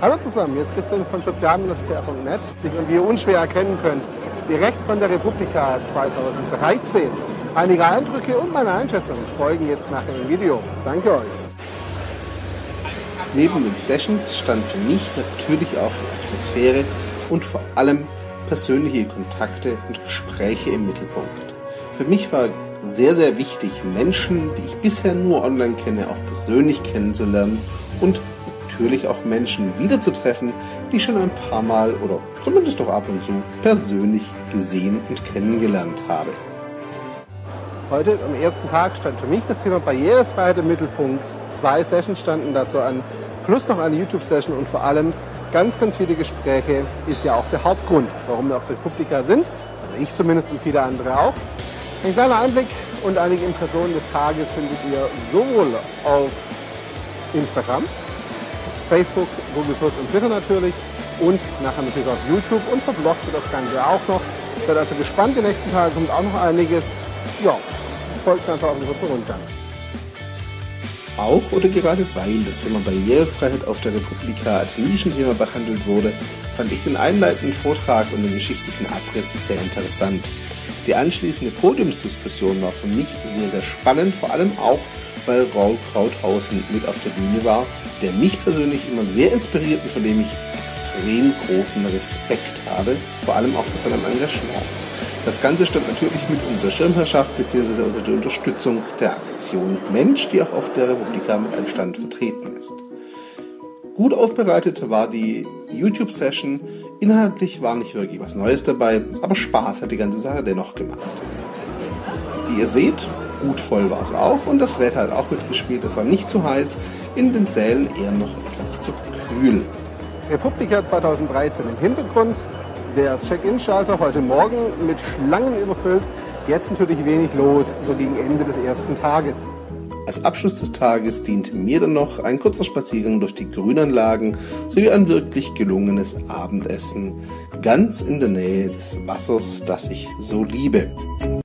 Hallo zusammen, hier ist Christian von sozial-pr.net. Und wie ihr unschwer erkennen könnt, direkt von der Republika 2013. Einige Eindrücke und meine Einschätzung folgen jetzt nach dem Video. Danke euch. Neben den Sessions stand für mich natürlich auch die Atmosphäre und vor allem persönliche Kontakte und Gespräche im Mittelpunkt. Für mich war sehr, sehr wichtig, Menschen, die ich bisher nur online kenne, auch persönlich kennenzulernen und natürlich auch Menschen wiederzutreffen, die ich schon ein paar Mal oder zumindest doch ab und zu persönlich gesehen und kennengelernt habe. Heute am ersten Tag stand für mich das Thema Barrierefreiheit im Mittelpunkt. 2 Sessions standen dazu an, plus noch eine YouTube-Session und vor allem ganz, ganz viele Gespräche ist ja auch der Hauptgrund, warum wir auf der Republika sind. Also ich zumindest und viele andere auch. Ein kleiner Einblick und einige Impressionen des Tages findet ihr sowohl auf Instagram, Facebook, Google Plus und Twitter natürlich und nachher natürlich auf YouTube und verbloggt wird das Ganze auch noch. Seid also gespannt, die nächsten Tage kommt auch noch einiges. Ja, folgt einfach auf den kurzen Rundgang. Auch oder gerade weil das Thema Barrierefreiheit auf der Republika als Nischenthema behandelt wurde, fand ich den einleitenden Vortrag und den geschichtlichen Abriss sehr interessant. Die anschließende Podiumsdiskussion war für mich sehr, sehr spannend, vor allem auch, weil Raul Krauthausen mit auf der Bühne war, der mich persönlich immer sehr inspiriert und von dem ich extrem großen Respekt habe, vor allem auch für sein Engagement. Das Ganze stand natürlich mit unter Schirmherrschaft bzw. unter der Unterstützung der Aktion Mensch, die auch auf der Republika mit einem Stand vertreten ist. Gut aufbereitet war die YouTube-Session, inhaltlich war nicht wirklich was Neues dabei, aber Spaß hat die ganze Sache dennoch gemacht. Wie ihr seht, gut voll war es auch und das Wetter hat auch mitgespielt, es war nicht zu heiß, in den Sälen eher noch etwas zu kühl. Republika 2013 im Hintergrund, der Check-in-Schalter heute Morgen mit Schlangen überfüllt, jetzt natürlich wenig los, so gegen Ende des ersten Tages. Als Abschluss des Tages diente mir dann noch ein kurzer Spaziergang durch die Grünanlagen sowie ein wirklich gelungenes Abendessen ganz in der Nähe des Wassers, das ich so liebe.